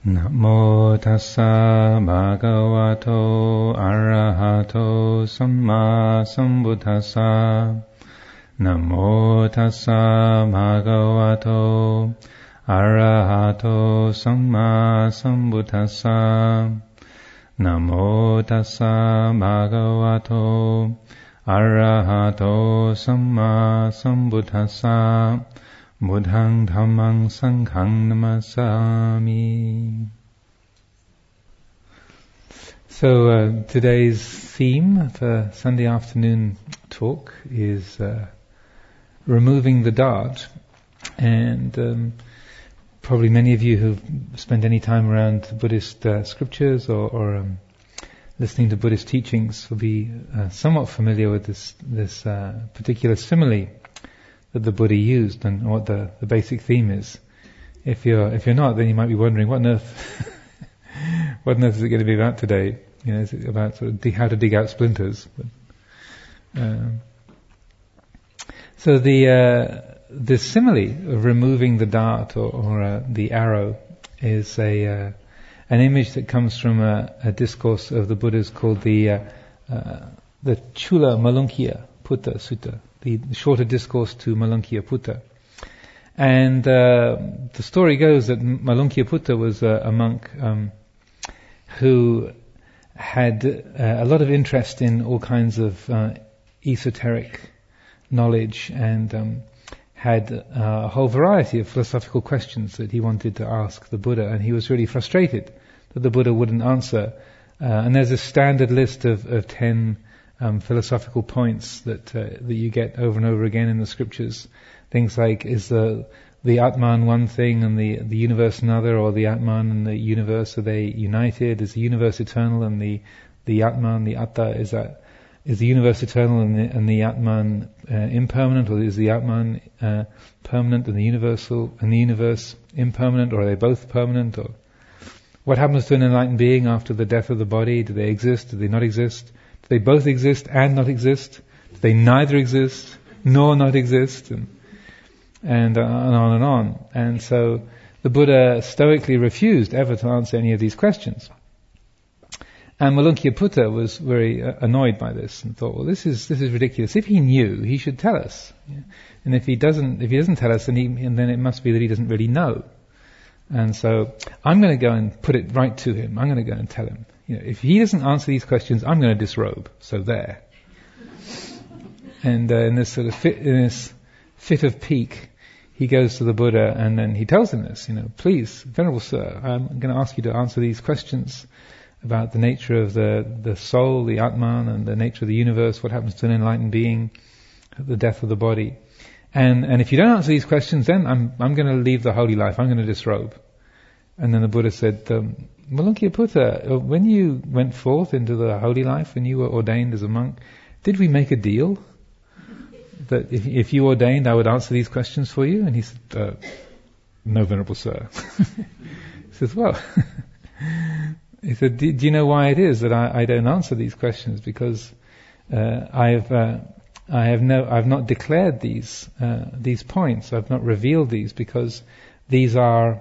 Namo tassa bhagavato arahato samma sambuddhassa. Namo tassa bhagavato arahato samma sambuddhassa. Namo tassa bhagavato arahato samma sambuddhassa. Buddhaṃ Dhammaṃ Saṅghaṃ Namasami. So today's theme for Sunday afternoon talk is removing the dart, and probably many of you who've spent any time around Buddhist scriptures or listening to Buddhist teachings will be somewhat familiar with this particular simile that the Buddha used and what the basic theme is. If you're not, then you might be wondering what on earth is it going to be about today? Is it about sort of how to dig out splinters? So the simile of removing the dart or the arrow is an image that comes from a discourse of the Buddhas called the Chula Malunkiya Putta Sutta, the shorter discourse to Malunkiya Putta. And the story goes that Malunkiya Putta was a monk who had a lot of interest in all kinds of esoteric knowledge, and had a whole variety of philosophical questions that he wanted to ask the Buddha, and he was really frustrated that the Buddha wouldn't answer. And there's a standard list of 10 philosophical points that you get over and over again in the scriptures. Things like, is the Atman one thing and the universe another, or the Atman and the universe, are they united? Is the universe eternal and the Atman, the Atta, is the universe eternal and the Atman impermanent, or is the Atman permanent and the universe impermanent, or are they both permanent? Or what happens to an enlightened being after the death of the body? Do they exist? Do they not exist? Do they both exist and not exist? Do they neither exist nor not exist? And on and on. And so the Buddha stoically refused ever to answer any of these questions. And Malunkiya Putta was very annoyed by this and thought, well, this is ridiculous. If he knew, he should tell us. And if he doesn't tell us, then it must be that he doesn't really know. And so I'm going to go and put it right to him. I'm going to go and tell him. If he doesn't answer these questions, I'm going to disrobe. So there. And in this fit of pique, he goes to the Buddha and then he tells him this. Please, Venerable Sir, I'm going to ask you to answer these questions about the nature of the soul, the Atman, and the nature of the universe. What happens to an enlightened being at the death of the body? And if you don't answer these questions, then I'm going to leave the holy life. I'm going to disrobe. And then the Buddha said, Malunkiya Putta, when you went forth into the holy life, when you were ordained as a monk, did we make a deal that if you ordained, I would answer these questions for you? And he said, no, Venerable Sir. He says, well, he said, do you know why it is that I don't answer these questions? Because I've not declared these points. I've not revealed these because these are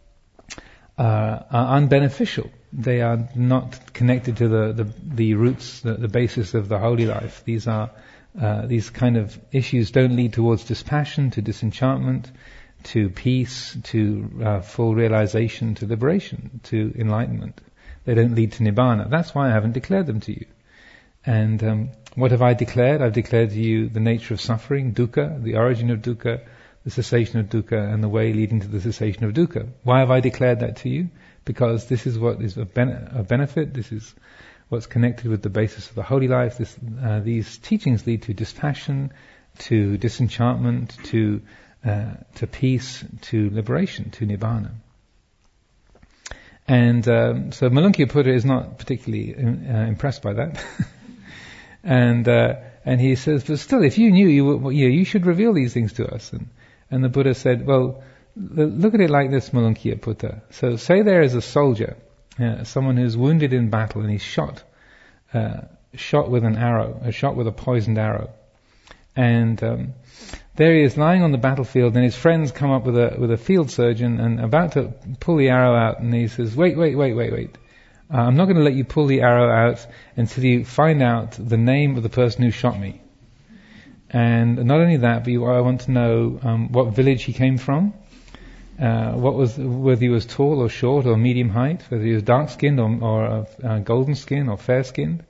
unbeneficial. They are not connected to the roots, the basis of the holy life. These kind of issues don't lead towards dispassion, to disenchantment, to peace, to full realization, to liberation, to enlightenment. They don't lead to nibbana. That's why I haven't declared them to you. And what have I declared? I've declared to you the nature of suffering, dukkha, the origin of dukkha, the cessation of dukkha, and the way leading to the cessation of dukkha. Why have I declared that to you? Because this is what is of benefit. This is what's connected with the basis of the holy life. These teachings lead to dispassion, to disenchantment, to peace, to liberation, to nibbana. And so Malunkiya Putta is not particularly impressed by that. And he says, but still, if you knew, you should reveal these things to us. And the Buddha said, well, look at it like this, Malunkiya Putta. So say there is a soldier, someone who's wounded in battle, and he's shot with an arrow, shot with a poisoned arrow. And there he is lying on the battlefield, and his friends come up with a field surgeon and about to pull the arrow out, and he says, wait. I'm not going to let you pull the arrow out until you find out the name of the person who shot me. And not only that, but I want to know what village he came from, whether he was tall or short or medium height, whether he was dark-skinned or golden skin or fair-skinned.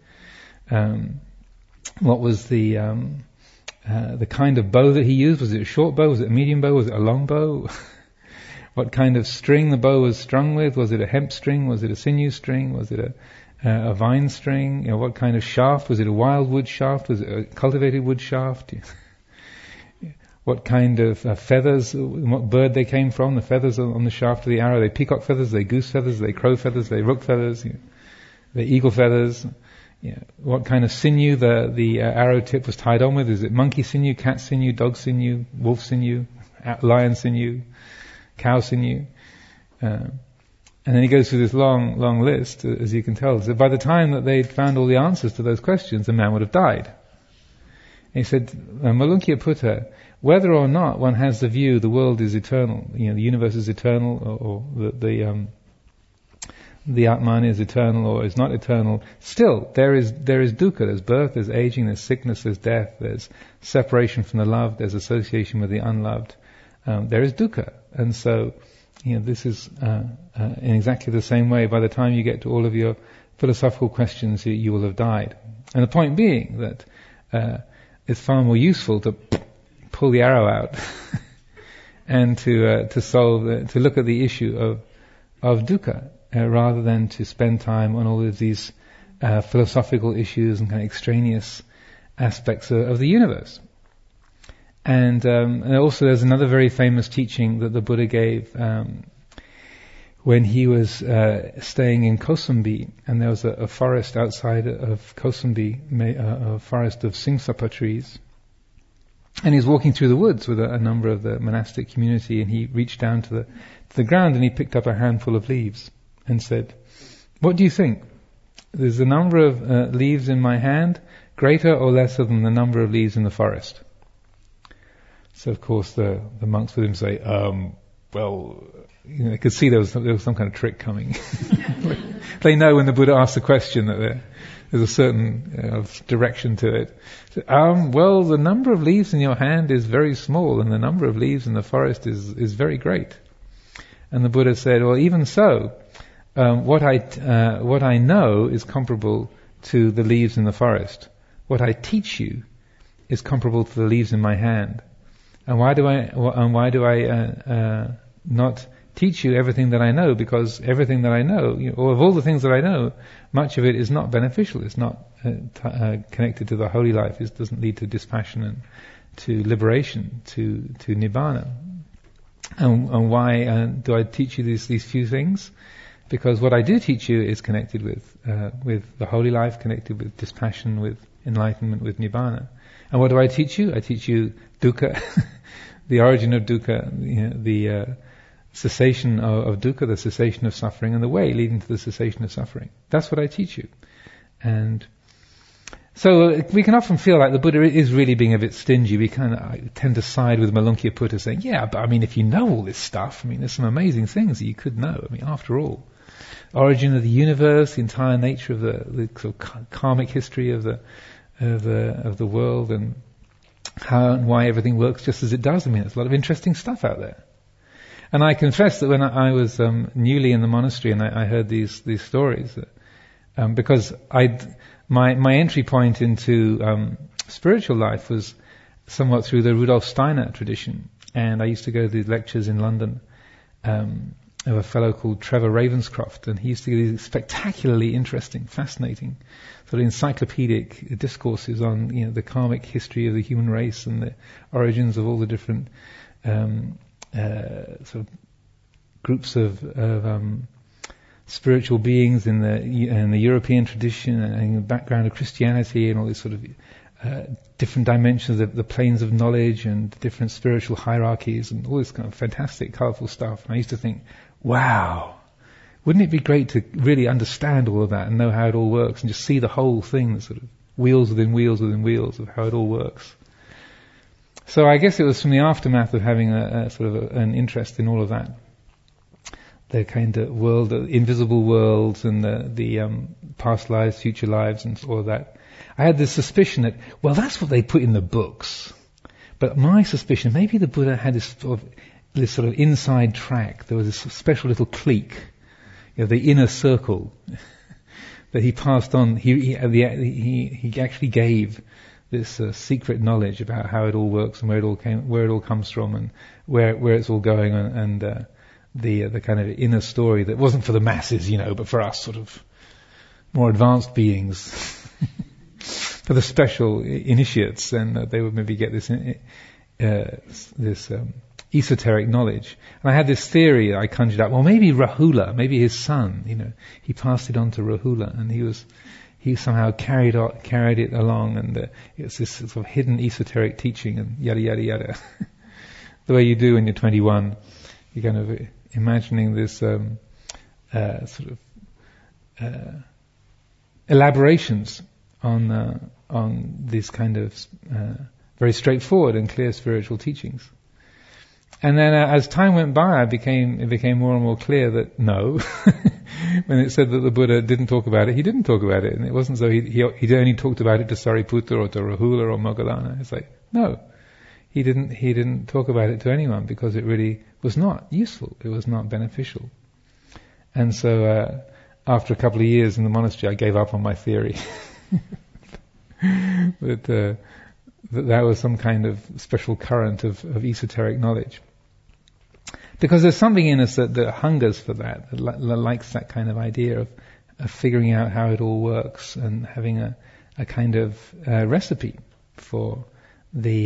What was the kind of bow that he used? Was it a short bow? Was it a medium bow? Was it a long bow? What kind of string the bow was strung with? Was it a hemp string? Was it a sinew string? Was it a vine string? What kind of shaft? Was it a wild wood shaft? Was it a cultivated wood shaft? What kind of feathers? What bird they came from? The feathers on the shaft of the arrow? Are they peacock feathers? Are they goose feathers? Are they crow feathers? Are they rook feathers? Are they eagle feathers? What kind of sinew the arrow tip was tied on with? Is it monkey sinew, cat sinew, dog sinew, wolf sinew, lion sinew, cow sinew? And then he goes through this long list, as you can tell. So by the time that they'd found all the answers to those questions, the man would have died. And he said, Malunkyaputta, whether or not one has the view the world is eternal, the universe is eternal, or the Atman is eternal or is not eternal, still there is dukkha, there's birth, there's aging, there's sickness, there's death, there's separation from the loved, there's association with the unloved. There is dukkha. And so, this is in exactly the same way. By the time you get to all of your philosophical questions, you will have died. And the point being that it's far more useful to pull the arrow out and to look at the issue of dukkha, rather than to spend time on all of these philosophical issues and kind of extraneous aspects of the universe. And also there's another very famous teaching that the Buddha gave when he was staying in Kosambi, and there was a forest outside of Kosambi, a forest of Singsapa trees. And he was walking through the woods with a number of the monastic community, and he reached down to the ground and he picked up a handful of leaves and said, "What do you think? There's a number of leaves in my hand, greater or lesser than the number of leaves in the forest?" So of course the monks with him say, well, they could see there was some kind of trick coming. They know when the Buddha asks a question that there's a certain direction to it. So, well, the number of leaves in your hand is very small, and the number of leaves in the forest is very great. And the Buddha said, well, even so, what I know is comparable to the leaves in the forest. What I teach you is comparable to the leaves in my hand. And why do I not teach you everything that I know? Because everything that I know, or of all the things that I know, much of it is not beneficial. It's not connected to the holy life. It doesn't lead to dispassion and to liberation, to nibbana. And why do I teach you these few things? Because what I do teach you is connected with the holy life, connected with dispassion, with enlightenment, with nibbana. And what do I teach you? I teach you dukkha, the origin of dukkha, the cessation of dukkha, the cessation of suffering, and the way leading to the cessation of suffering. That's what I teach you. And so we can often feel like the Buddha is really being a bit stingy. We kind of tend to side with Malunkyaputta, saying, yeah, but if you know all this stuff, there's some amazing things that you could know. After all, origin of the universe, the entire nature of the sort of karmic history of the world, and how and why everything works just as it does. There's a lot of interesting stuff out there. And I confess that when I was newly in the monastery and I heard these stories, because my entry point into spiritual life was somewhat through the Rudolf Steiner tradition, and I used to go to these lectures in London of a fellow called Trevor Ravenscroft, and he used to give these spectacularly interesting, fascinating, sort of encyclopedic discourses on the karmic history of the human race and the origins of all the different sort of groups of spiritual beings in the European tradition and the background of Christianity and all these sort of different dimensions of the planes of knowledge and different spiritual hierarchies and all this kind of fantastic, colourful stuff. And I used to think, wow, wouldn't it be great to really understand all of that and know how it all works and just see the whole thing, the sort of wheels within wheels within wheels of how it all works. So I guess it was from the aftermath of having a sort of an interest in all of that, the kind of world, the invisible worlds, and the past lives, future lives, and all of that. I had this suspicion that, well, that's what they put in the books. But my suspicion, maybe the Buddha had this sort of inside track. There was this special little clique, the inner circle, that he passed on. He actually gave this secret knowledge about how it all works and where it all comes from, and where it's all going, and the kind of inner story that wasn't for the masses, but for us sort of more advanced beings, for the special initiates, and they would maybe get this esoteric knowledge. And I had this theory I conjured up. Well, maybe Rahula, maybe his son, he passed it on to Rahula, and he somehow carried it along, and it's this sort of hidden esoteric teaching, and yada yada yada. The way you do when you're 21, you're kind of imagining this sort of elaborations on these kind of very straightforward and clear spiritual teachings. And then as time went by, it became more and more clear that no, when it said that the Buddha didn't talk about it, he didn't talk about it, and it wasn't so he only talked about it to Sariputta or to Rahula or Moggallana. It's like, no, he didn't talk about it to anyone, because it really was not useful, it was not beneficial. And so after a couple of years in the monastery, I gave up on my theory that was some kind of special current of esoteric knowledge. Because there's something in us that hungers for that likes that kind of idea of figuring out how it all works, and having a kind of recipe for the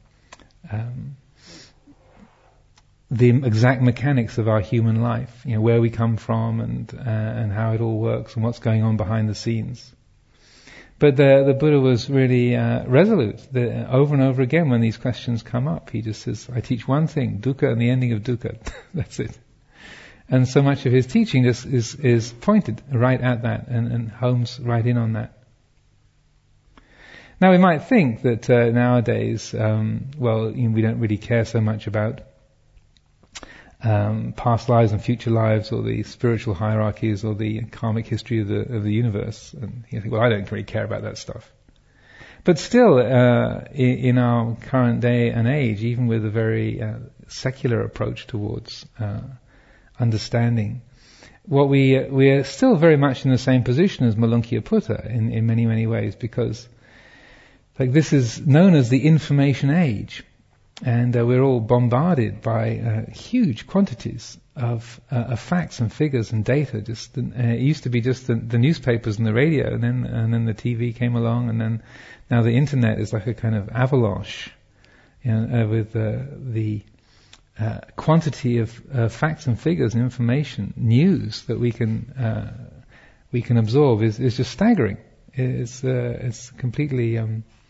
exact mechanics of our human life, where we come from, and how it all works, and what's going on behind the scenes. But the Buddha was really resolute. Over and over again, when these questions come up, he just says, I teach one thing, dukkha and the ending of dukkha. That's it. And so much of his teaching is pointed right at that, and homes right in on that. Now we might think that nowadays, we don't really care so much about past lives and future lives, or the spiritual hierarchies, or the karmic history of the universe, and you think, well, I don't really care about that stuff. But still, in our current day and age, even with a very secular approach towards understanding, we are still very much in the same position as Malankiyaputta in many, many ways, because this is known as the information age. And we're all bombarded by huge quantities of facts and figures and data. It used to be just the newspapers and the radio, and then the TV came along, and then now the internet is like a kind of avalanche, with the quantity of facts and figures and information, news that we can absorb is just staggering. It's completely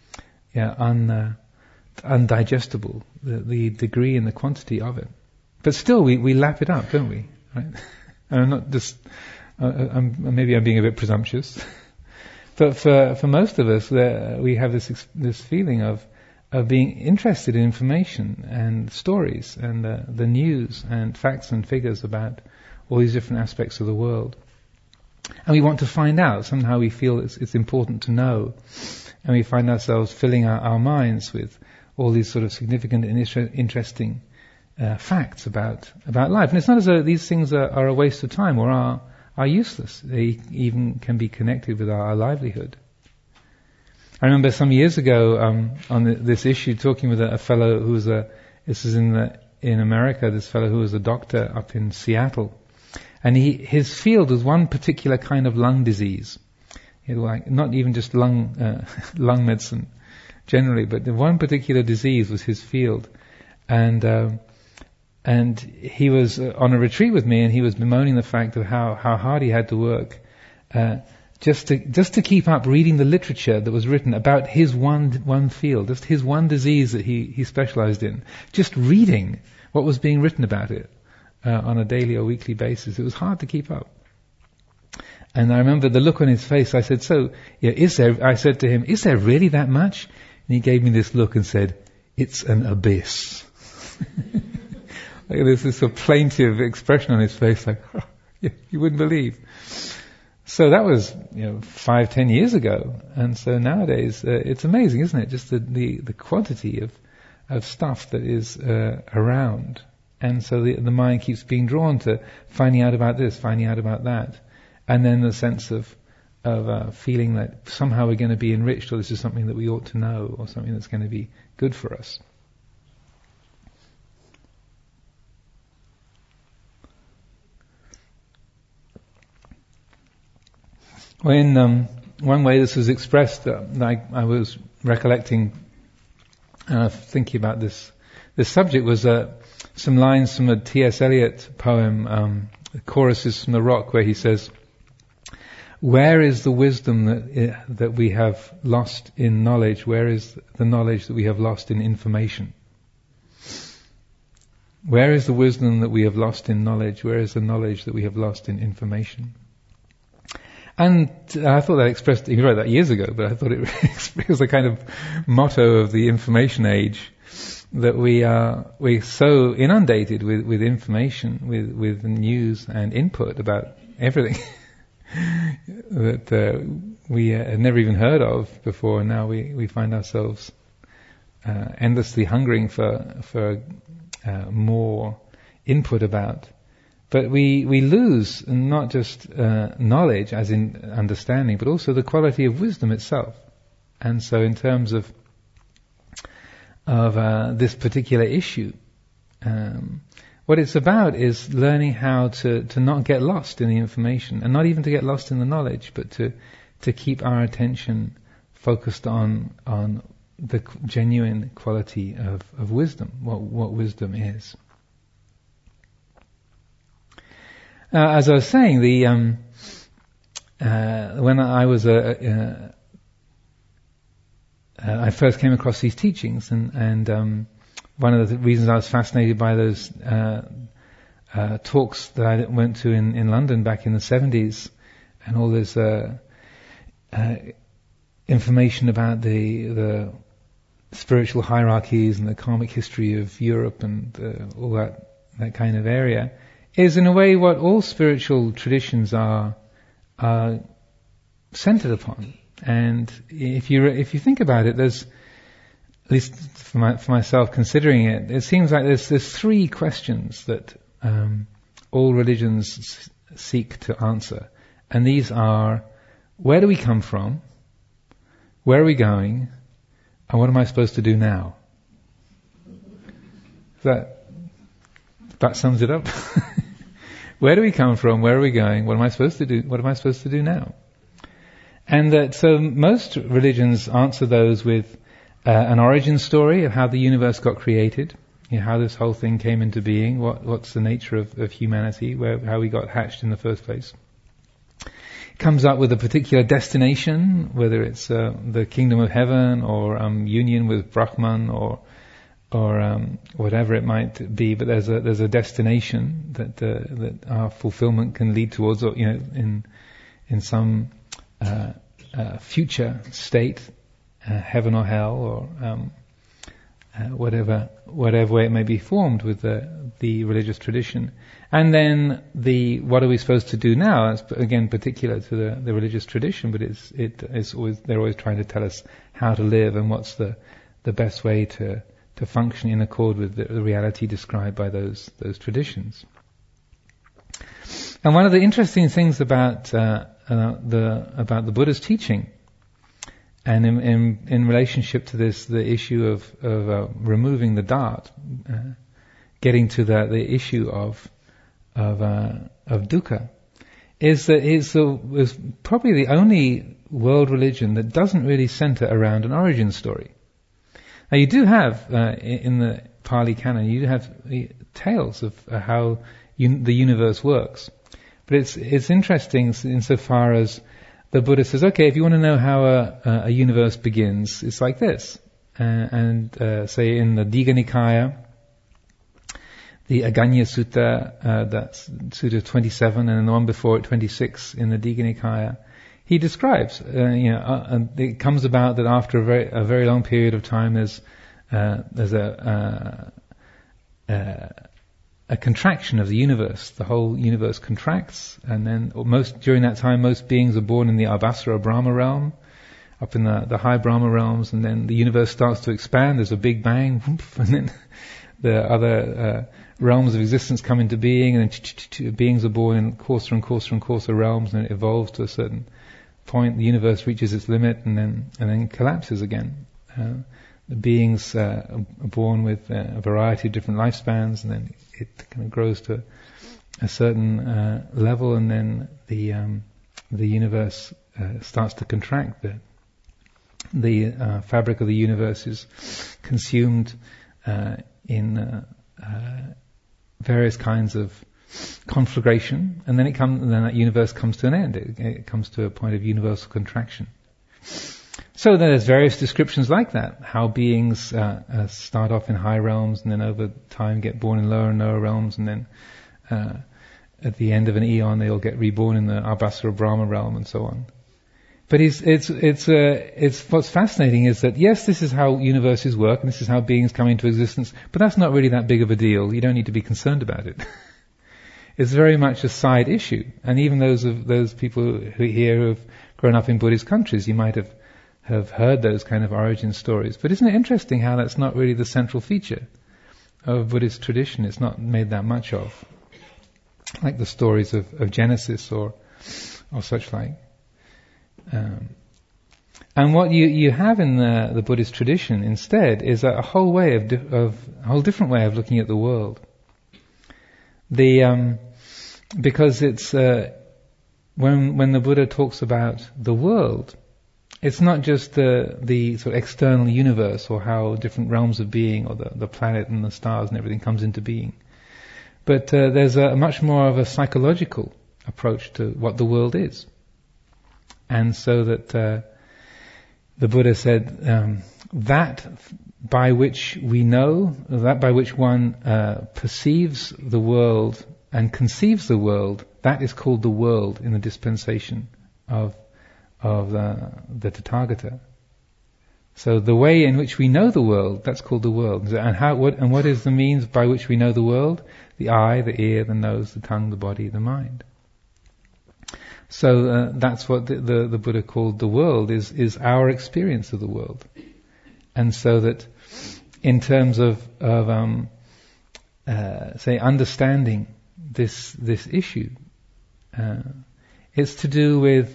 undigestible, the degree and the quantity of it. But still, we lap it up, don't we? Right? And I'm not just. Maybe I'm being a bit presumptuous, but for most of us, we have this feeling of being interested in information and stories and the news and facts and figures about all these different aspects of the world, and we want to find out. Somehow we feel it's important to know, and we find ourselves filling our minds with all these sort of significant and interesting facts about life. And it's not as though these things are a waste of time or are useless. They even can be connected with our livelihood. I remember some years ago on this issue, talking with a fellow who was this is in America, this fellow who was a doctor up in Seattle, and his field was one particular kind of lung disease. Not even just lung medicine generally, but the one particular disease was his field, and he was on a retreat with me, and he was bemoaning the fact of how hard he had to work just to keep up reading the literature that was written about his one field, just his one disease that he specialized in. Just reading what was being written about it on a daily or weekly basis, it was hard to keep up. And I remember the look on his face. I said, I said to him, is there really that much? And he gave me this look and said, it's an abyss. Like there's this sort of plaintive expression on his face, like, oh, you wouldn't believe. So that was, 5-10 years ago, and so nowadays it's amazing, isn't it? Just the quantity of stuff that is around, and so the mind keeps being drawn to finding out about this, finding out about that, and then the sense of feeling that somehow we're going to be enriched, or this is something that we ought to know, or something that's going to be good for us. When one way this was expressed, I was recollecting, thinking about this subject, was some lines from a T.S. Eliot poem, Choruses from the Rock, where he says, "Where is the wisdom that we have lost in knowledge? Where is the knowledge that we have lost in information? Where is the wisdom that we have lost in knowledge? Where is the knowledge that we have lost in information?" And I thought that expressed, he wrote that years ago, but I thought it was a kind of motto of the information age, that we're so inundated with information, with news and input about everything that we had never even heard of before, and now we find ourselves endlessly hungering for more input about. But we lose not just knowledge, as in understanding, but also the quality of wisdom itself. And so in terms of this particular issue, what it's about is learning how to not get lost in the information, and not even to get lost in the knowledge, but to keep our attention focused on the genuine quality of wisdom, what wisdom is. As I was saying, when I was I first came across these teachings, and one of the reasons I was fascinated by those talks that I went to in London back in the 70s, and all this information about the spiritual hierarchies and the karmic history of Europe and all that kind of area, is in a way what all spiritual traditions are centered upon. And if you think about it, there's, at least for myself considering it, it seems like there's three questions that all religions seek to answer, and these are: where do we come from? Where are we going? And what am I supposed to do now? That sums it up. Where do we come from? Where are we going? What am I supposed to do? What am I supposed to do now? And so most religions answer those with an origin story of how the universe got created, how this whole thing came into being, what's the nature of humanity, how we got hatched in the first place. It comes up with a particular destination, whether it's the kingdom of heaven or union with Brahman or whatever it might be, but there's a destination that our fulfillment can lead towards, or in some future state, heaven or hell, or whatever way it may be formed with the religious tradition. And then what are we supposed to do now? That's again particular to the religious tradition, but it's always, they're always trying to tell us how to live and what's the best way to function in accord with the reality described by those traditions. And one of the interesting things about the Buddha's teaching, and in relationship to this, the issue of removing the dart, getting to the issue of dukkha, is that it's probably the only world religion that doesn't really center around an origin story. Now you do have, in the Pali Canon, you do have tales of how the universe works. But it's interesting insofar as the Buddha says, okay, if you want to know how a universe begins, it's like this. And say in the Digha Nikaya, the Aganya Sutta, that's Sutta 27, and the one before it, 26, in the Digha Nikaya, he describes, it comes about that after a very long period of time, there's there's a contraction of the universe. The whole universe contracts, and then during that time, most beings are born in the Abhasara Brahma realm, up in the high Brahma realms, and then the universe starts to expand. There's a big bang, and then the other realms of existence come into being, and then beings are born in coarser and coarser and coarser realms, and it evolves to a certain point. The universe reaches its limit, and then collapses again. The beings are born with a variety of different lifespans, and then it kind of grows to a certain level, and then the universe starts to contract. The fabric of the universe is consumed in various kinds of conflagration, and then that universe comes to an end. It comes to a point of universal contraction. So there's various descriptions like that, how beings start off in high realms and then over time get born in lower and lower realms, and then at the end of an eon they all get reborn in the Abhasara Brahma realm and so on. But it's what's fascinating is that yes, this is how universes work and this is how beings come into existence, but that's not really that big of a deal. You don't need to be concerned about it. It's very much a side issue, and even those people who have grown up in Buddhist countries, you might have heard those kind of origin stories. But isn't it interesting how that's not really the central feature of Buddhist tradition? It's not made that much of, like the stories of Genesis or such like. And what you have in the Buddhist tradition instead is a whole different way of looking at the world. Because it's when the Buddha talks about the world, it's not just the sort of external universe or how different realms of being or the planet and the stars and everything comes into being, but there's a much more of a psychological approach to what the world is. And so that the Buddha said that by which we know, that by which one perceives the world and conceives the world, that is called the world in the dispensation of the Tathagata. So the way in which we know the world, that's called the world. And what is the means by which we know the world? The eye, the ear, the nose, the tongue, the body, the mind. So that's what the Buddha called the world, is our experience of the world. And so that in terms of say understanding this issue, it's to do with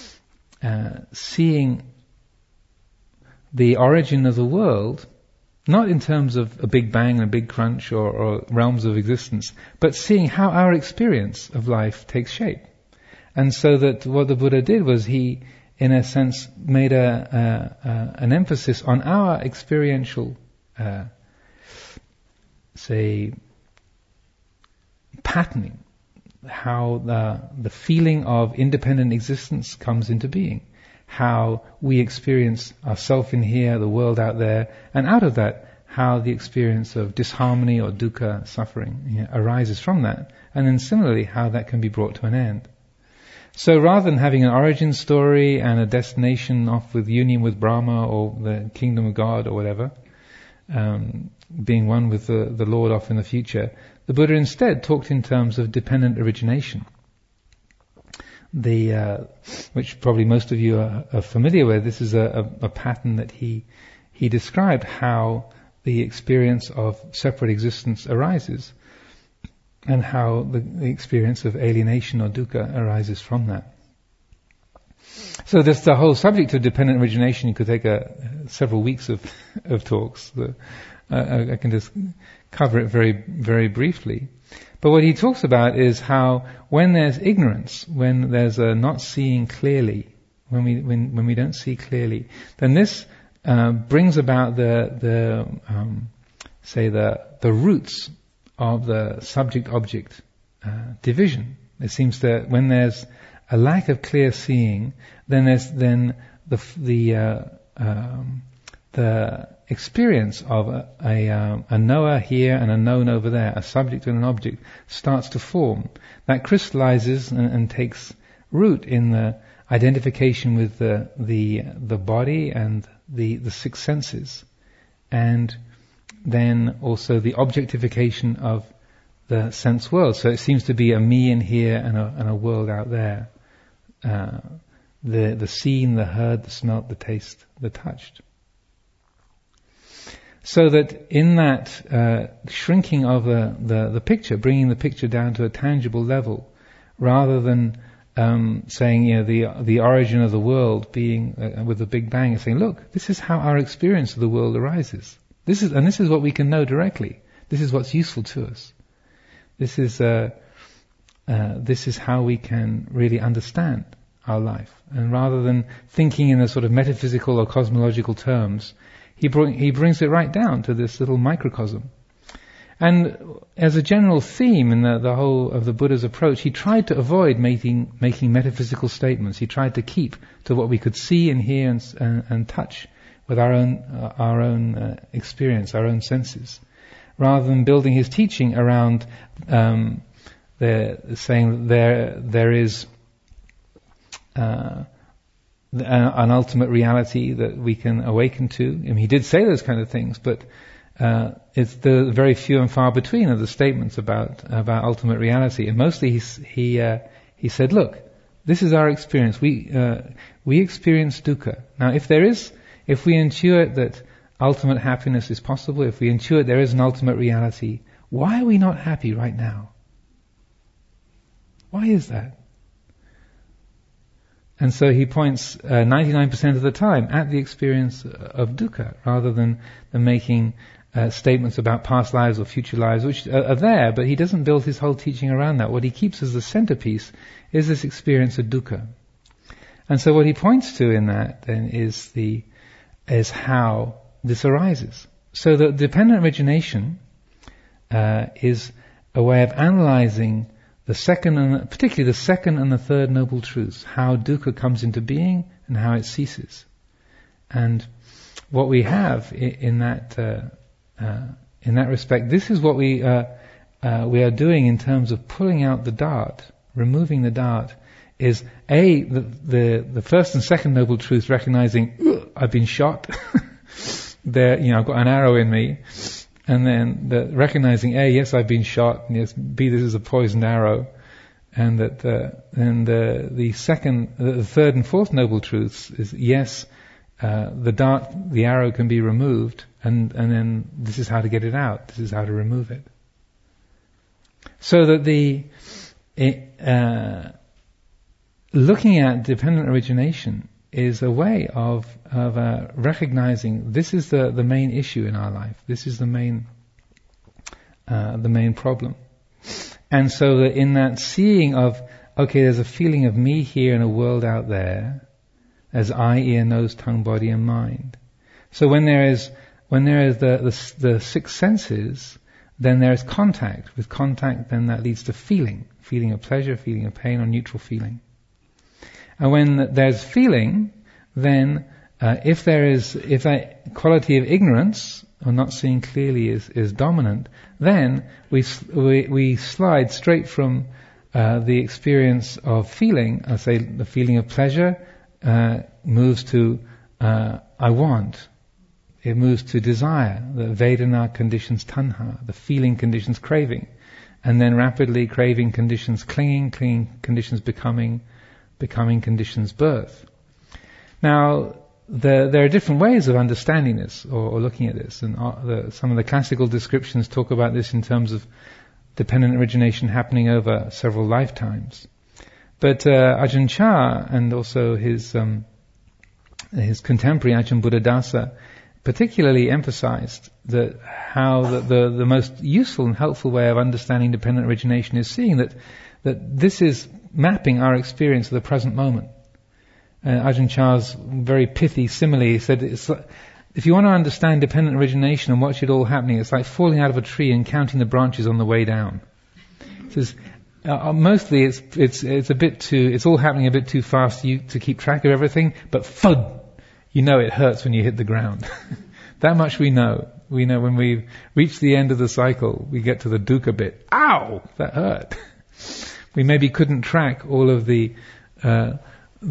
seeing the origin of the world, not in terms of a big bang and a big crunch or realms of existence, but seeing how our experience of life takes shape. And so that what the Buddha did was he, in a sense, made an emphasis on our experiential, say, patterning, how the feeling of independent existence comes into being, how we experience ourself in here, the world out there, and out of that, how the experience of disharmony or dukkha, suffering, arises from that, and then similarly, how that can be brought to an end. So rather than having an origin story and a destination off with union with Brahma or the kingdom of God or whatever, being one with the Lord off in the future, the Buddha instead talked in terms of dependent origination. Which probably most of you are familiar with. This is a pattern that he described, how the experience of separate existence arises, and how the experience of alienation or dukkha arises from that. So there's the whole subject of dependent origination. You could take several weeks of talks. I can just cover it very, very briefly. But what he talks about is how when there's ignorance, when there's a not seeing clearly, when we don't see clearly, then this brings about the roots of the subject-object division. It seems that when there's a lack of clear seeing, then there's the experience of a knower here and a known over there, a subject and an object, starts to form. That crystallizes and takes root in the identification with the body and the six senses. and then also the objectification of the sense world. So it seems to be a me in here and a world out there. The seen, the heard, the smelt, the taste, the touched. So that in that shrinking of the picture, bringing the picture down to a tangible level, rather than saying, the origin of the world being with the Big Bang, and saying, look, this is how our experience of the world arises. This is what we can know directly. This is what's useful to us. This is how we can really understand our life. And rather than thinking in a sort of metaphysical or cosmological terms, he brings it right down to this little microcosm. And as a general theme in the whole of the Buddha's approach, he tried to avoid making metaphysical statements. He tried to keep to what we could see and hear and touch with our own experience, our own senses, rather than building his teaching around saying there is an ultimate reality that we can awaken to. I mean, he did say those kind of things, but it's the very few and far between of the statements about ultimate reality. And mostly he said, look, this is our experience. We experience dukkha. Now, if we intuit that ultimate happiness is possible, if we intuit there is an ultimate reality, why are we not happy right now? Why is that? And so he points 99% of the time at the experience of dukkha, rather than making statements about past lives or future lives, which are there, but he doesn't build his whole teaching around that. What he keeps as the centerpiece is this experience of dukkha. And so what he points to in that then is how this arises. So that dependent origination is a way of analyzing particularly the second and the third noble truths, how dukkha comes into being and how it ceases. And what we have in that respect, this is what we are doing in terms of pulling out the dart, removing the dart, is the first and second noble truth, recognizing I've been shot. I've got an arrow in me. And then recognizing A, yes, I've been shot, and yes, B, this is a poisoned arrow, and that the third and fourth noble truths is yes, the arrow can be removed, and then this is how to get it out. This is how to remove it. So that looking at dependent origination is a way of recognizing this is the main issue in our life. This is the main problem. And so that in that seeing of, okay, there's a feeling of me here and a world out there, as eye, ear, nose, tongue, body, and mind. So when there is the six senses, then there is contact. With contact, then that leads to feeling of pleasure, feeling of pain, or neutral feeling. And when there's feeling, then if that quality of ignorance or not seeing clearly is dominant, then we slide straight from the experience of feeling. I say the feeling of pleasure moves to I want. It moves to desire. The Vedana conditions tanha. The feeling conditions craving, and then rapidly craving conditions clinging conditions becoming conditions birth. Now, there are different ways of understanding this or looking at this, and some of the classical descriptions talk about this in terms of dependent origination happening over several lifetimes. But Ajahn Chah and also his contemporary Ajahn Buddhadasa particularly emphasized that how the most useful and helpful way of understanding dependent origination is seeing that this is mapping our experience of the present moment. Ajahn Chah's very pithy simile said, if you want to understand dependent origination and watch it all happening, it's like falling out of a tree and counting the branches on the way down. He says, mostly it's all happening a bit too fast to keep track of everything, but thud, you know it hurts when you hit the ground. That much we know. We know when we reach the end of the cycle, we get to the dukkha bit. Ow! That hurt. We maybe couldn't track all of the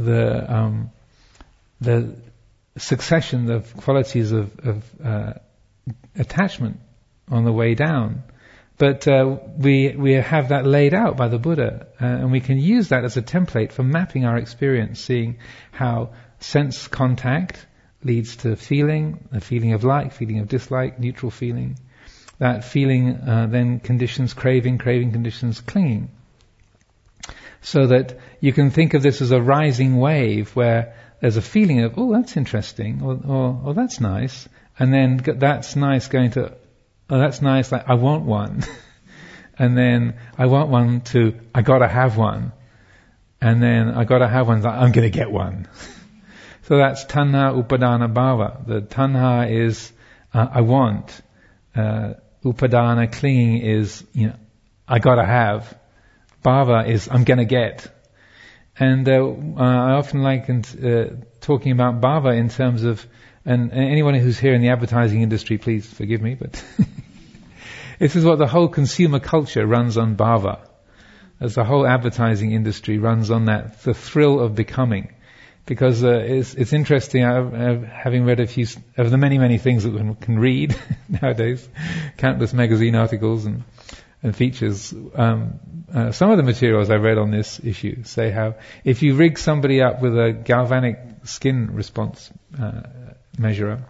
succession of qualities of attachment on the way down. But we have that laid out by the Buddha, and we can use that as a template for mapping our experience, seeing how sense contact leads to feeling, a feeling of like, feeling of dislike, neutral feeling. That feeling then conditions craving, craving conditions clinging. So that you can think of this as a rising wave where there's a feeling of, oh, that's interesting, or that's nice, and then that's nice going to, oh, that's nice, like, I want one. And then I want one to, I gotta have one. And then I gotta have one, like, I'm gonna get one. So that's tanha upadana bhava. The tanha is, I want. Upadana, clinging, is, I gotta have. Bhava is, I'm gonna get. And I often like talking about bhava in terms of, and anyone who's here in the advertising industry, please forgive me, but this is what the whole consumer culture runs on, bhava. As the whole advertising industry runs on that, the thrill of becoming. Because it's interesting, having read a few of the many things that one can read nowadays, countless magazine articles and features. Some of the materials I read on this issue say how if you rig somebody up with a galvanic skin response measurer,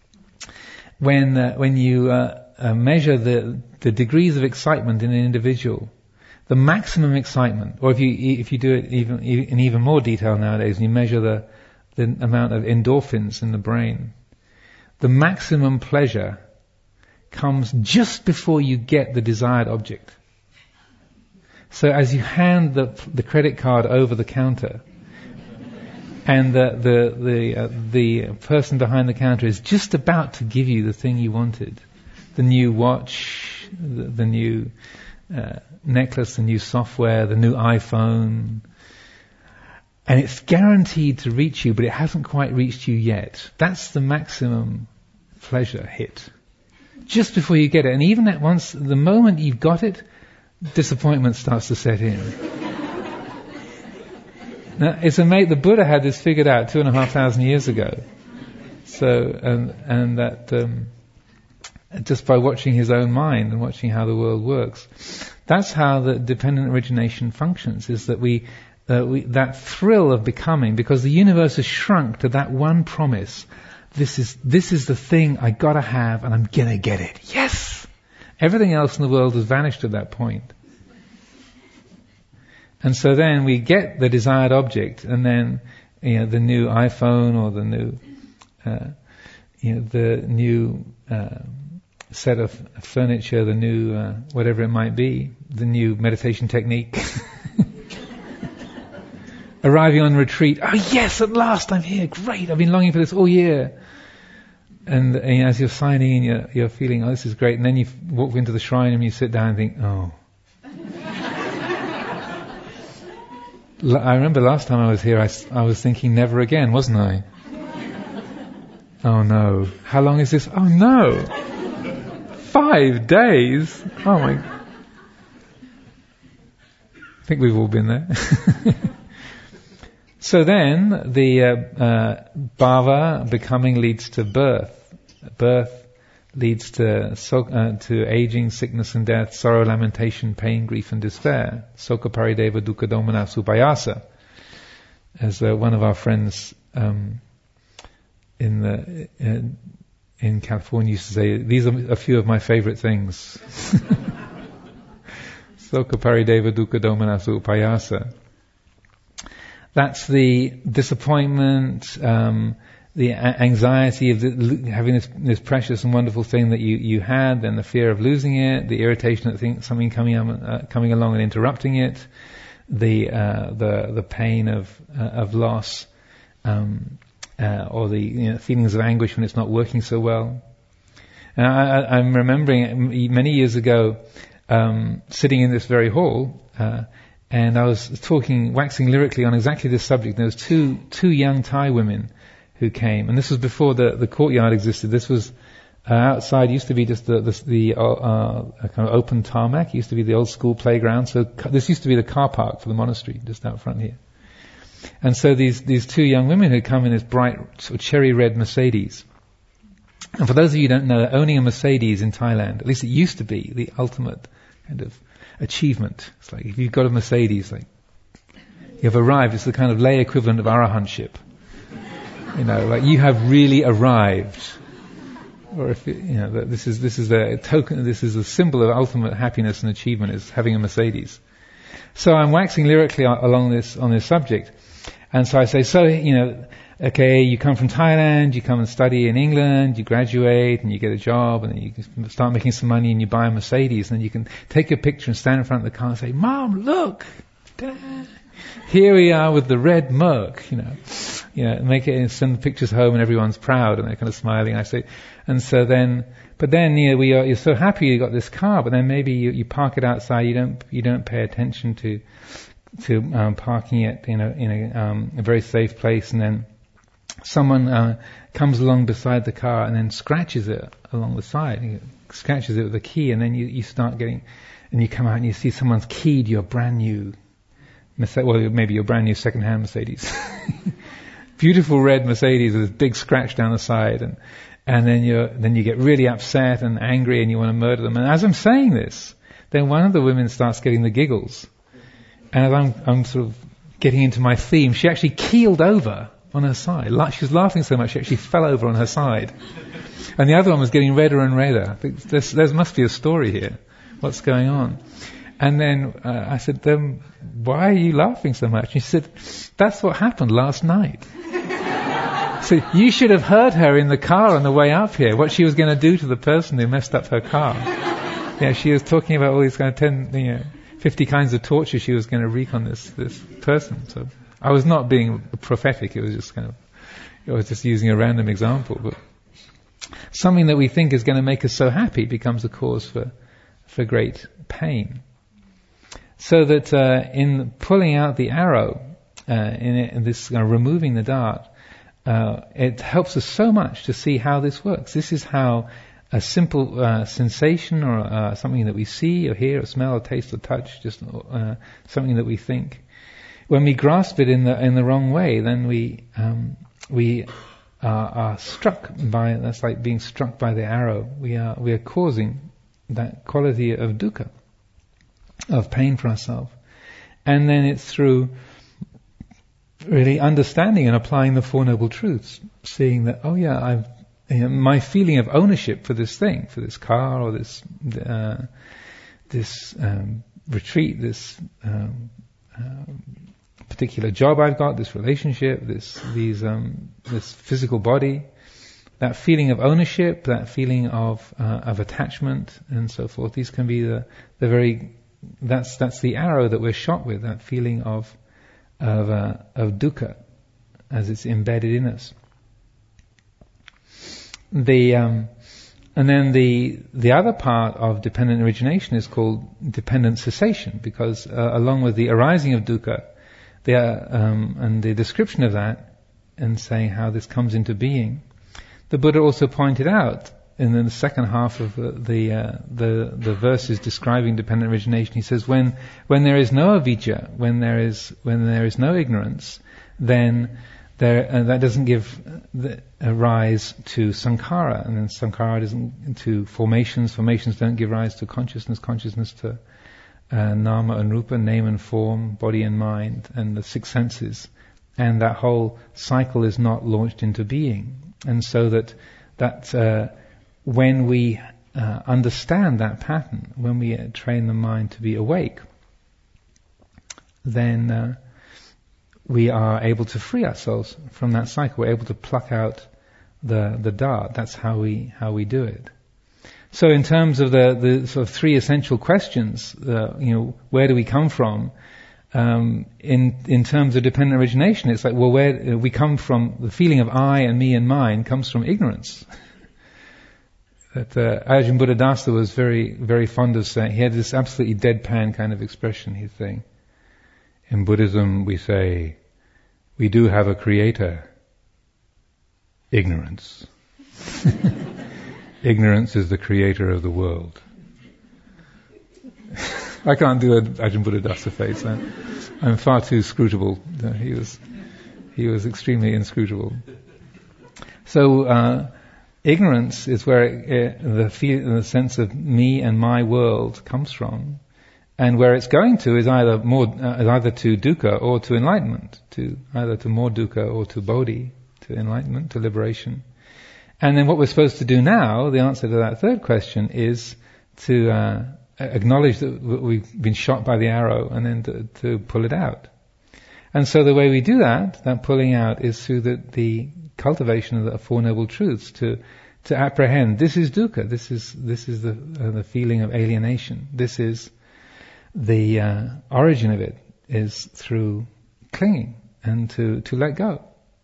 when you measure the degrees of excitement in an individual, the maximum excitement, or if you do it in even more detail nowadays, and you measure the amount of endorphins in the brain, the maximum pleasure comes just before you get the desired object. So as you hand the credit card over the counter, and the person behind the counter is just about to give you the thing you wanted, the new watch, the new necklace, the new software, the new iPhone, and it's guaranteed to reach you, but it hasn't quite reached you yet. That's the maximum pleasure hit. Just before you get it, and even at once, the moment you've got it, disappointment starts to set in. Now, it's amazing. The Buddha had this figured out 2,500 years ago. So, and that just by watching his own mind and watching how the world works, that's how the dependent origination functions. Is that we that thrill of becoming, because the universe has shrunk to that one promise. This is the thing I gotta have, and I'm gonna get it. Yes! Everything else in the world has vanished at that point. And so then we get the desired object, and then, the new iPhone, or the new, set of furniture, the new, whatever it might be, the new meditation technique. Arriving on retreat, oh yes, at last I'm here, great, I've been longing for this all year. And as you're signing in, you're feeling, oh, this is great. And then you walk into the shrine and you sit down and think, oh. I remember last time I was here, I was thinking never again, wasn't I? Oh no. How long is this? Oh no. 5 days? Oh my. I think we've all been there. So then, the bhava, becoming, leads to birth. Birth leads to aging, sickness and death, sorrow, lamentation, pain, grief and despair. Sokha parideva dukkha domanas upayasa. As one of our friends in California used to say, these are a few of my favorite things. Sokha parideva dukkha domanas upayasa. That's the disappointment, the anxiety of having this precious and wonderful thing that you had, then the fear of losing it, the irritation at something coming along and interrupting it, the pain of loss, or the feelings of anguish when it's not working so well. And I'm remembering many years ago, sitting in this very hall. And I was waxing lyrically on exactly this subject. There was two young Thai women who came, and this was before the courtyard existed. This was outside. Used to be just the kind of open tarmac. It used to be the old school playground. So this used to be the car park for the monastery, just out front here. And so these two young women had come in this bright sort of cherry red Mercedes, And for those of you who don't know, owning a Mercedes in Thailand, at least it used to be the ultimate kind of achievement. It's like if you've got a Mercedes, like you have arrived. It's the kind of lay equivalent of arahantship. Like you have really arrived. Or if this is a token. This is a symbol of ultimate happiness and achievement. Is having a Mercedes. So I'm waxing lyrically on this subject, and so I say, okay, you come from Thailand, you come and study in England, you graduate and you get a job, and then you start making some money and you buy a Mercedes, and then you can take a picture and stand in front of the car and say, "Mom, look, Dad, here we are with the red Merc," make it and send the pictures home and everyone's proud and they're kind of smiling. I say, and so then, but then you're so happy you got this car, but then maybe you park it outside. You don't pay attention to parking it in a very safe place, and then someone comes along beside the car and then scratches it along the side. He scratches it with a key, and then you start getting, and you come out and you see someone's keyed your brand new, maybe your brand new second-hand Mercedes. Beautiful red Mercedes with a big scratch down the side, and then you get really upset and angry and you want to murder them. And as I'm saying this, then one of the women starts getting the giggles. And as I'm sort of getting into my theme, she actually keeled over on her side. She was laughing so much she actually fell over on her side. And the other one was getting redder and redder. I think there must be a story here. What's going on? And then I said, then why are you laughing so much? And she said, that's what happened last night. So you should have heard her in the car on the way up here, what she was going to do to the person who messed up her car. She was talking about all these kind of 50 kinds of torture she was going to wreak on this person. So I was not being prophetic, it was just I was just using a random example. But something that we think is going to make us so happy becomes a cause for great pain. So that in pulling out the arrow, in this removing the dart, it helps us so much to see how this works. This is how a simple sensation or something that we see or hear or smell or taste or touch, just something that we think, when we grasp it in the wrong way, then we are struck by, that's like being struck by the arrow. We are causing that quality of dukkha, of pain for ourselves. And then it's through really understanding and applying the Four Noble Truths, seeing that, my feeling of ownership for this thing, for this car or this retreat, this particular job I've got, this relationship, this physical body, that feeling of ownership, that feeling of attachment, and so forth. These can be that's the arrow that we're shot with, that feeling of dukkha as it's embedded in us. And then the other part of dependent origination is called dependent cessation, because along with the arising of dukkha, and the description of that, and saying how this comes into being, the Buddha also pointed out in the second half of the verses describing dependent origination. He says, when there is no avijja, when there is no ignorance, then that doesn't give a rise to sankhara, and then sankhara doesn't to formations. Formations don't give rise to consciousness. Consciousness to nama and rupa, name and form, body and mind, and the six senses. And that whole cycle is not launched into being. And so that when we understand that pattern, when we train the mind to be awake, then we are able to free ourselves from that cycle. We're able to pluck out the dart. That's how we do it. So in terms of the sort of three essential questions, where do we come from? In terms of dependent origination, it's like, well, where we come from, the feeling of I and me and mine comes from ignorance. That Ajahn Buddhadasa was very, very fond of saying. He had this absolutely deadpan kind of expression. He'd say, in Buddhism we say, we do have a creator. Ignorance. Ignorance is the creator of the world. I can't do an Ajahn Buddhadasa face. I'm far too scrutable. He was extremely inscrutable. So ignorance is where the sense of me and my world comes from, and where it's going to is either to dukkha or to enlightenment, either to more dukkha or to bodhi, to enlightenment, to liberation. And then what we're supposed to do now, the answer to that third question, is to acknowledge that we've been shot by the arrow, and then to pull it out. And so the way we do that pulling out, is through the cultivation of the Four Noble Truths, to apprehend this is dukkha, this is the feeling of alienation. This is the origin of it is through clinging, and to let go.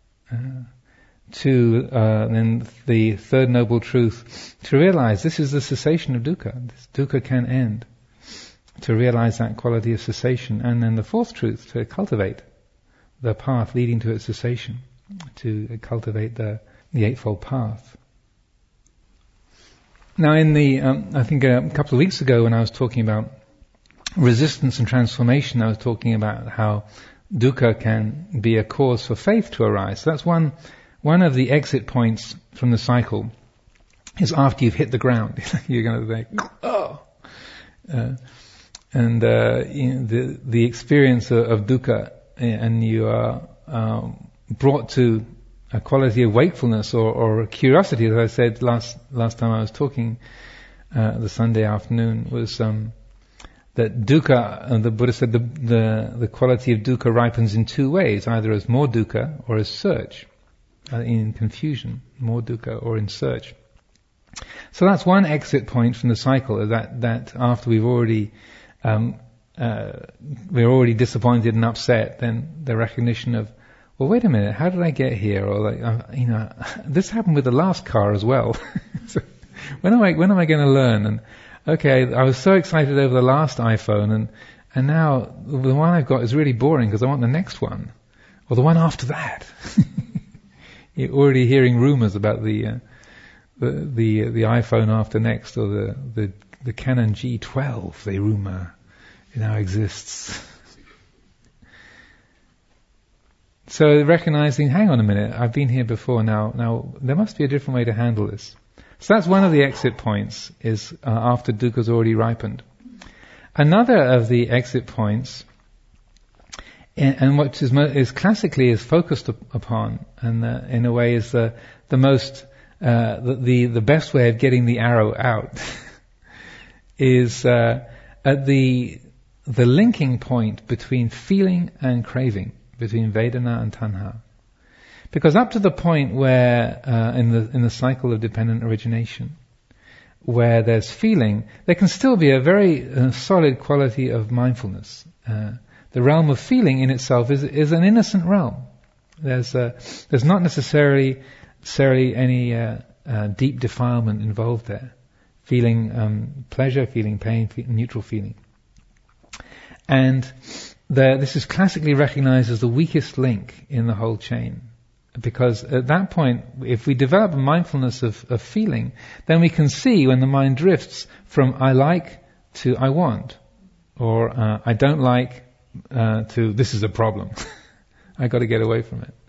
Then the third noble truth, to realize this is the cessation of dukkha. This dukkha can end. To realize that quality of cessation. And then the fourth truth, to cultivate the path leading to its cessation. To cultivate the Eightfold Path. Now I think a couple of weeks ago when I was talking about resistance and transformation, I was talking about how dukkha can be a cause for faith to arise. So that's one of the exit points from the cycle, is after you've hit the ground. You're going to think, oh! The experience of dukkha, and you are brought to a quality of wakefulness or curiosity, as I said last time I was talking, the Sunday afternoon, was that dukkha, the Buddha said the quality of dukkha ripens in two ways, either as more dukkha or as search. In confusion, more dukkha, or in search. So that's one exit point from the cycle, that after we're already disappointed and upset, then the recognition of, well, wait a minute, how did I get here? Or this happened with the last car as well. So when am I going to learn? And okay, I was so excited over the last iPhone, and now the one I've got is really boring because I want the next one, or the one after that. You're already hearing rumors about the iPhone after next, or the Canon G12. They rumor it now exists. So recognizing, hang on a minute, I've been here before. Now there must be a different way to handle this. So that's one of the exit points, is after dukkha's already ripened. Another of the exit points, and what is classically is focused upon, and in a way is the most the best way of getting the arrow out, is at the linking point between feeling and craving, between Vedana and Tanha. Because up to the point where in the cycle of dependent origination, where there's feeling, there can still be a very solid quality of mindfulness. The realm of feeling in itself is an innocent realm. There's not necessarily any deep defilement involved there. Feeling pleasure, feeling pain, neutral feeling. And this is classically recognized as the weakest link in the whole chain. Because at that point, if we develop a mindfulness of feeling, then we can see when the mind drifts from I like to I want, or I don't like to this is a problem. I got to get away from it.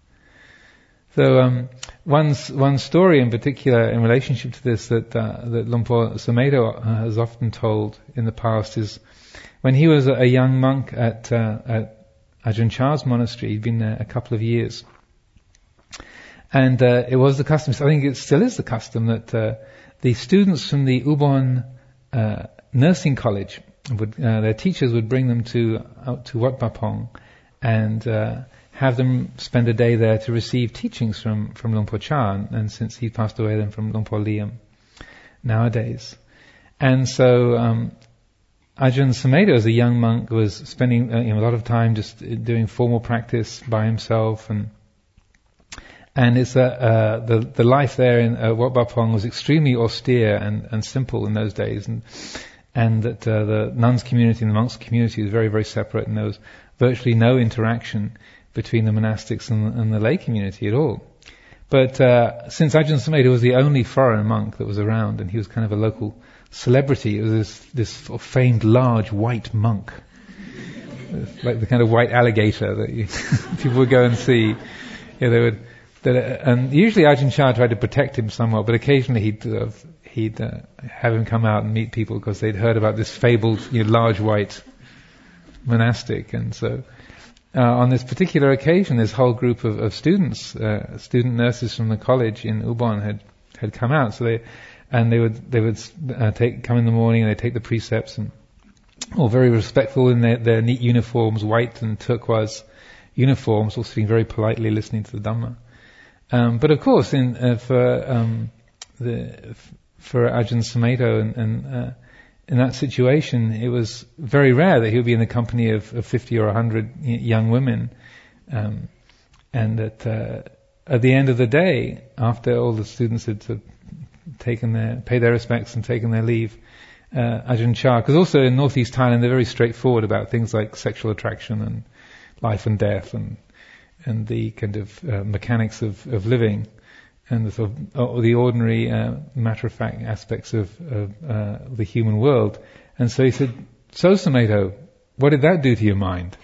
So one story in particular in relationship to this that Luang Por Sumedho has often told in the past is when he was a young monk at Ajahn Chah's monastery. He'd been there a couple of years. And it was the custom, I think it still is the custom, that the students from the Ubon nursing college, their teachers would bring them out to Wat Pah Pong and have them spend a day there to receive teachings from Luang Por Chah, and since he passed away, then from Luang Por Liam nowadays. And so Ajahn Sumedho, as a young monk, was spending a lot of time just doing formal practice by himself, and it's the life there in Wat Pah Pong was extremely austere and simple in those days, and that the nuns community and the monks community was very, very separate, and there was virtually no interaction between the monastics and the lay community at all. But since Ajahn Sumedho was the only foreign monk that was around, and he was kind of a local celebrity, it was this famed large white monk, like the kind of white alligator that people would go and see. Yeah, they would and usually Ajahn Chah tried to protect him somewhat, but occasionally he'd have him come out and meet people because they'd heard about this fabled, large white monastic. And so on this particular occasion, this whole group of students, student nurses from the college in Ubon had come out. So they would come in the morning and they take the precepts, and all very respectful in their neat uniforms, white and turquoise uniforms, all sitting very politely listening to the Dhamma. But of course, for Ajahn Sumedho and in that situation, it was very rare that he would be in the company of 50 or 100 young women, and that at the end of the day, after all the students had paid their respects and taken their leave, Ajahn Chah, because also in northeast Thailand they're very straightforward about things like sexual attraction and life and death and the kind of mechanics of living, and the sort of the ordinary matter-of-fact aspects of the human world. And so he said, "So Sumedho, what did that do to your mind?"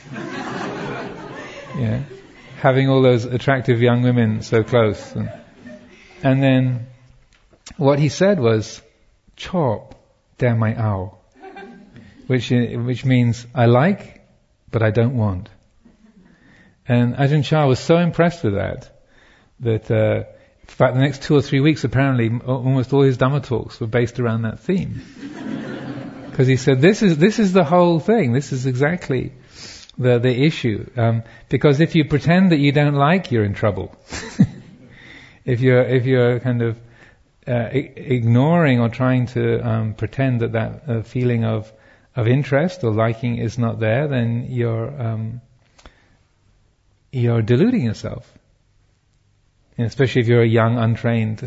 Yeah, having all those attractive young women so close. And then what he said was, "Chop, damn my ow," which means I like, but I don't want. And Ajahn Chah was so impressed with that for about the next 2 or 3 weeks, apparently almost all his Dhamma talks were based around that theme. Because he said, this is the whole thing. This is exactly the issue. Because if you pretend that you don't like, you're in trouble. If you're kind of ignoring or trying to pretend that feeling of interest or liking is not there, then you're deluding yourself. And especially if you're a young, untrained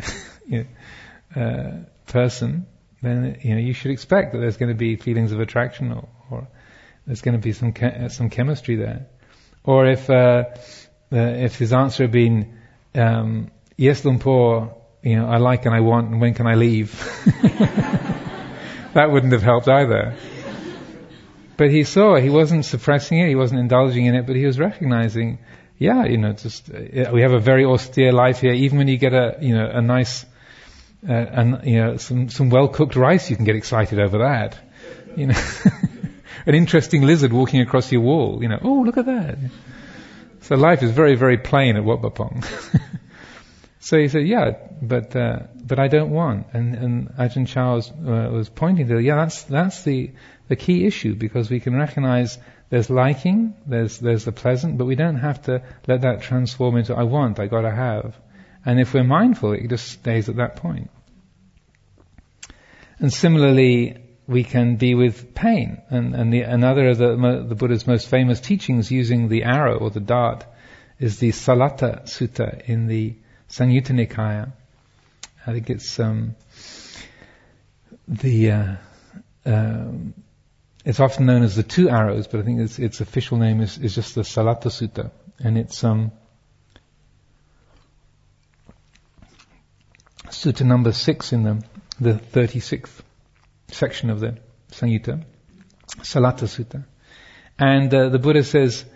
person, then you should expect that there's going to be feelings of attraction, or there's going to be some chemistry there. Or if his answer had been yes, Lumpur, I like and I want, and when can I leave? That wouldn't have helped either. But he saw, he wasn't suppressing it, he wasn't indulging in it, but he was recognizing, we have a very austere life here. Even when you get a nice, some well-cooked rice, you can get excited over that. An interesting lizard walking across your wall, oh, look at that. So life is very, very plain at Wat Pah Pong. So he said, but I don't want. And Ajahn Chah was pointing to, that's the key issue, because we can recognize there's liking, there's the pleasant, but we don't have to let that transform into I want, I gotta have. And if we're mindful, it just stays at that point. And similarly, we can be with pain. And another of the Buddha's most famous teachings using the arrow or the dart is the Salatta Sutta in the Samyutta Nikaya. I think it's it's often known as the 2 arrows, but I think its official name is just the Salatta Sutta, and it's Sutta number 6 in the 36th section of the Samyutta, Salatta Sutta. And the Buddha says,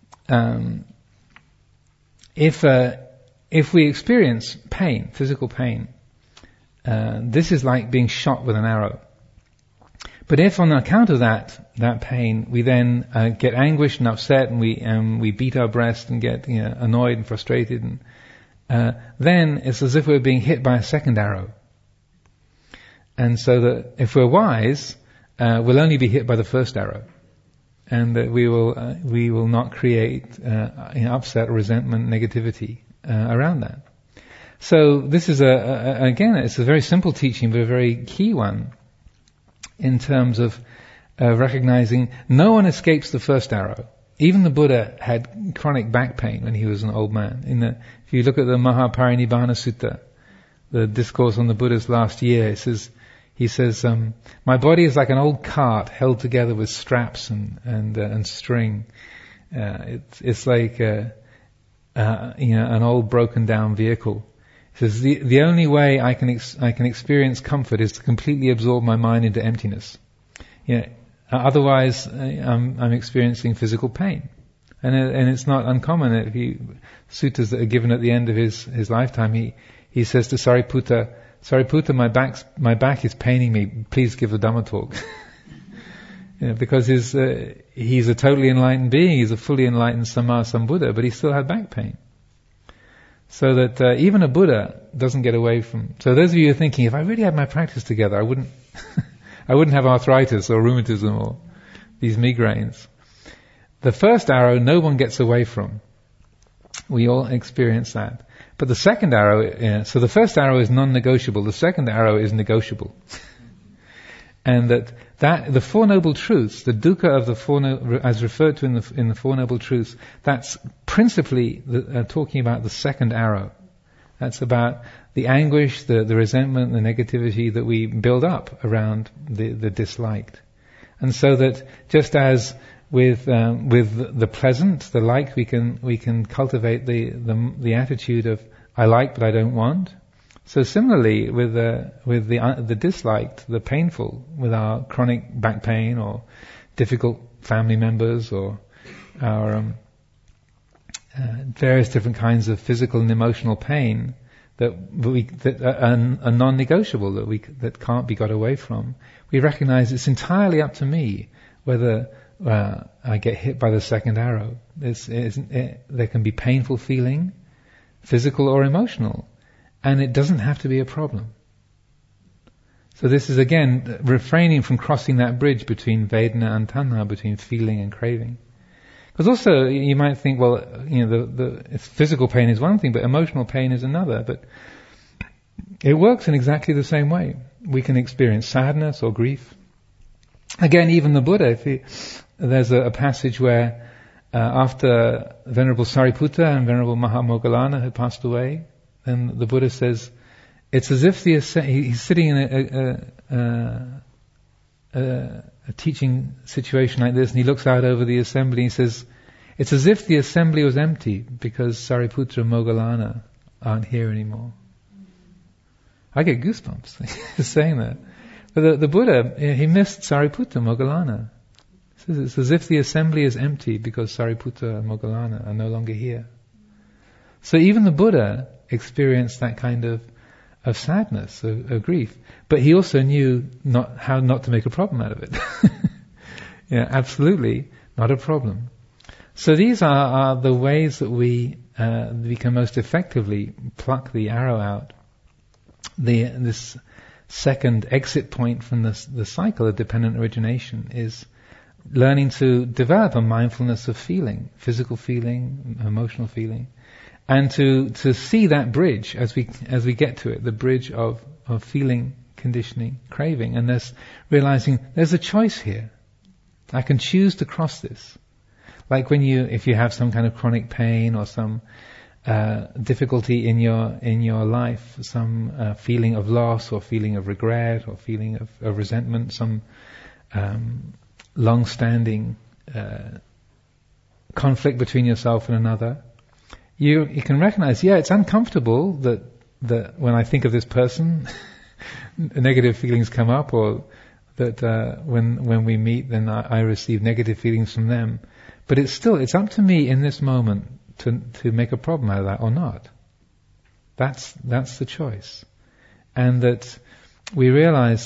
if we experience pain, physical pain, this is like being shot with an arrow. But if on account of that pain, we then get anguished and upset, and we beat our breast and get annoyed and frustrated, and then it's as if we're being hit by a second arrow. And so that if we're wise, we'll only be hit by the first arrow, and that we will not create upset, resentment, negativity around that. So this is again, it's a very simple teaching, but a very key one, in terms of recognizing no one escapes the first arrow. Even the Buddha had chronic back pain when he was an old man. If you look at the Mahaparinibbana Sutta, the discourse on the Buddha's last year, he says, my body is like an old cart held together with straps and string. It's like an old broken down vehicle. He says the only way I can experience comfort is to completely absorb my mind into emptiness. Otherwise I'm experiencing physical pain. And it's not uncommon. If suttas that are given at the end of his lifetime, he says to Sariputta, my back is paining me. Please give a Dhamma talk. Because he's a totally enlightened being. He's a fully enlightened Samma Sambuddha, but he still had back pain. So that even a Buddha doesn't get away from. So those of you who are thinking, if I really had my practice together, I wouldn't have arthritis or rheumatism or these migraines. The first arrow, no one gets away from. We all experience that. But the second arrow, so the first arrow is non-negotiable. The second arrow is negotiable. And that the Four Noble Truths, the dukkha of the as referred to in the Four Noble Truths, that's principally talking about the second arrow. That's about the anguish, the resentment, the negativity that we build up around the disliked. And so that just as with the pleasant, the like, we can cultivate the attitude of I like but I don't want. So similarly with the disliked, the painful, with our chronic back pain or difficult family members or our various different kinds of physical and emotional pain that are non-negotiable, that can't be got away from. We recognize it's entirely up to me whether I get hit by the second arrow. There can be painful feeling, physical or emotional, and it doesn't have to be a problem. So this is again refraining from crossing that bridge between Vedana and Tanha, between feeling and craving. Because also you might think, well, the physical pain is one thing, but emotional pain is another. But it works in exactly the same way. We can experience sadness or grief. Again, even the Buddha, there's a passage where after Venerable Sariputta and Venerable Mahamoggallana had passed away, then the Buddha says, it's as if he's sitting in a teaching situation like this, and he looks out over the assembly and he says, it's as if the assembly was empty because Sariputta and Moggallana aren't here anymore. I get goosebumps saying that. But the Buddha, he missed Sariputta and Moggallana. He says it's as if the assembly is empty because Sariputta and Moggallana are no longer here. So even the Buddha experienced that kind of sadness, of grief. But he also knew how not to make a problem out of it. Yeah, absolutely not a problem. So these are the ways that we can most effectively pluck the arrow out. This second exit point from the cycle of dependent origination is learning to develop a mindfulness of feeling, physical feeling, emotional feeling, and to see that bridge as we get to it, the bridge of feeling, conditioning, craving, and this realizing there's a choice here. I can choose to cross this. Like if you have some kind of chronic pain or some difficulty in your life, some feeling of loss or feeling of regret or feeling of resentment, some long-standing conflict between yourself and another, you can recognize, it's uncomfortable that when I think of this person, negative feelings come up, or that when we meet, then I receive negative feelings from them. But it's up to me in this moment to make a problem out of that or not. That's the choice, and that we realize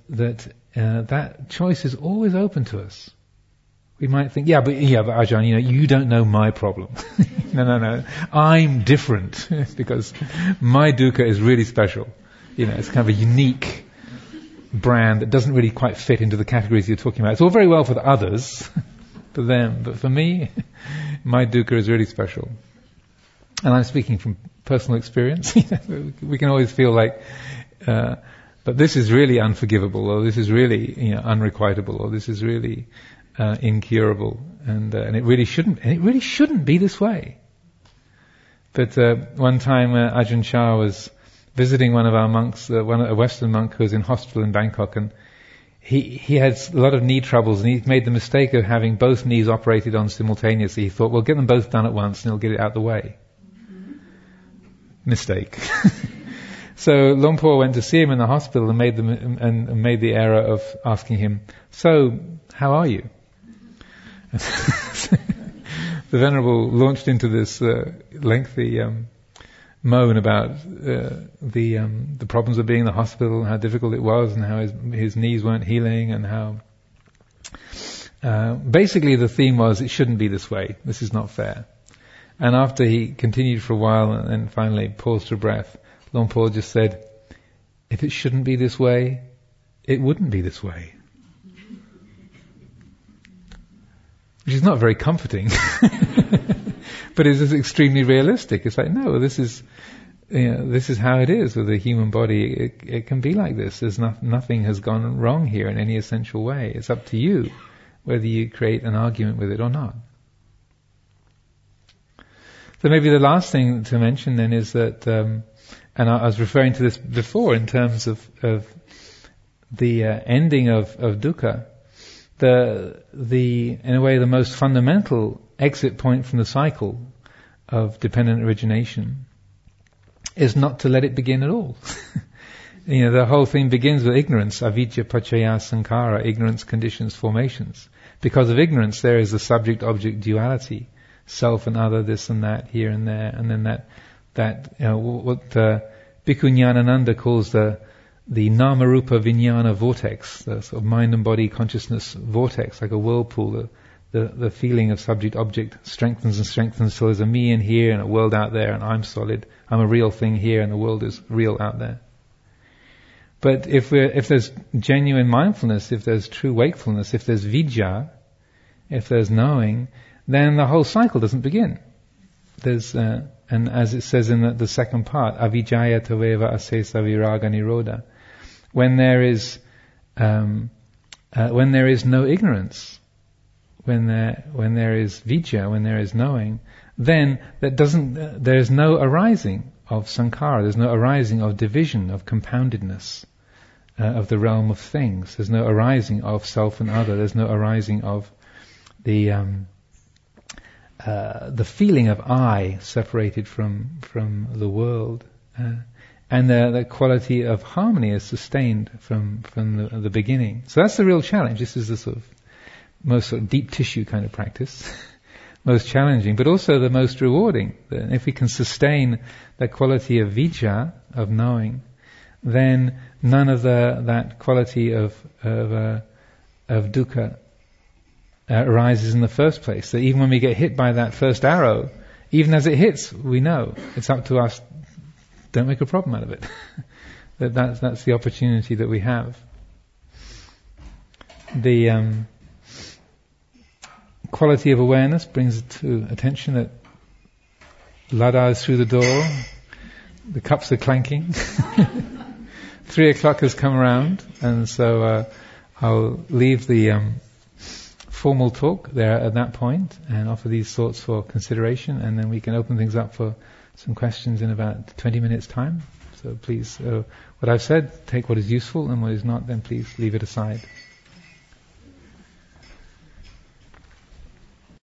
that choice is always open to us. We might think, but Ajahn, you don't know my problem. No. I'm different because my dukkha is really special. It's kind of a unique brand that doesn't really quite fit into the categories you're talking about. It's all very well for the others, for them, but for me, my dukkha is really special. And I'm speaking from personal experience. We can always feel like, but this is really unforgivable, or this is really unrequitable, or this is really incurable, and it really shouldn't be this way. But one time Ajahn Chah was visiting one of our monks, a Western monk who was in hospital in Bangkok, and he had a lot of knee troubles, and he made the mistake of having both knees operated on simultaneously. He thought, well, get them both done at once and he'll get it out the way. Mistake. So Luang Por went to see him in the hospital and made the error of asking him, so, how are you? the Venerable launched into this lengthy moan about the problems of being in the hospital and how difficult it was and how his knees weren't healing and how basically the theme was it shouldn't be this way, this is not fair. And after he continued for a while and then finally paused for breath, Luang Por just said, if it shouldn't be this way, it wouldn't be this way. Which is not very comforting. But it is extremely realistic. It's like, no, this is how it is with the human body. It can be like this. There's nothing has gone wrong here in any essential way. It's up to you whether you create an argument with it or not. So maybe the last thing to mention then is that, and I was referring to this before in terms of the ending of dukkha, in a way the most fundamental exit point from the cycle of dependent origination is not to let it begin at all. The whole thing begins with ignorance, avidya paccaya sankhara, ignorance conditions formations. Because of ignorance there is a subject-object duality, self and other, this and that, here and there, and then what Bhikkhu Nyanananda calls the nama-rupa vijnana vortex, the sort of mind and body consciousness vortex, like a whirlpool. The feeling of subject-object strengthens and strengthens, so there's a me in here and a world out there, and I'm solid, I'm a real thing here and the world is real out there. But if there's genuine mindfulness, if there's true wakefulness, if there's vijja, if there's knowing, then the whole cycle doesn't begin. And as it says in the second part, avijjaya taveva asesa viraga nirodha, when there is no ignorance, when there is vijja, when there is knowing, then there is no arising of sankhara, there's no arising of division, of compoundedness, of the realm of things. There's no arising of self and other. There's no arising of the feeling of I separated from the world, and the quality of harmony is sustained from the beginning. So that's the real challenge. This is the sort of most sort of deep tissue kind of practice, most challenging, but also the most rewarding. If we can sustain that quality of vijja, of knowing, then none of that quality of dukkha arises in the first place. So even when we get hit by that first arrow, even as it hits, we know it's up to us. Don't make a problem out of it. That's the opportunity that we have. The quality of awareness brings to attention that Lada is through the door, the cups are clanking, 3:00 has come around, and so I'll leave the formal talk there at that point and offer these thoughts for consideration, and then we can open things up for some questions in about 20 minutes time. So please, what I've said, take what is useful, and what is not, then please leave it aside.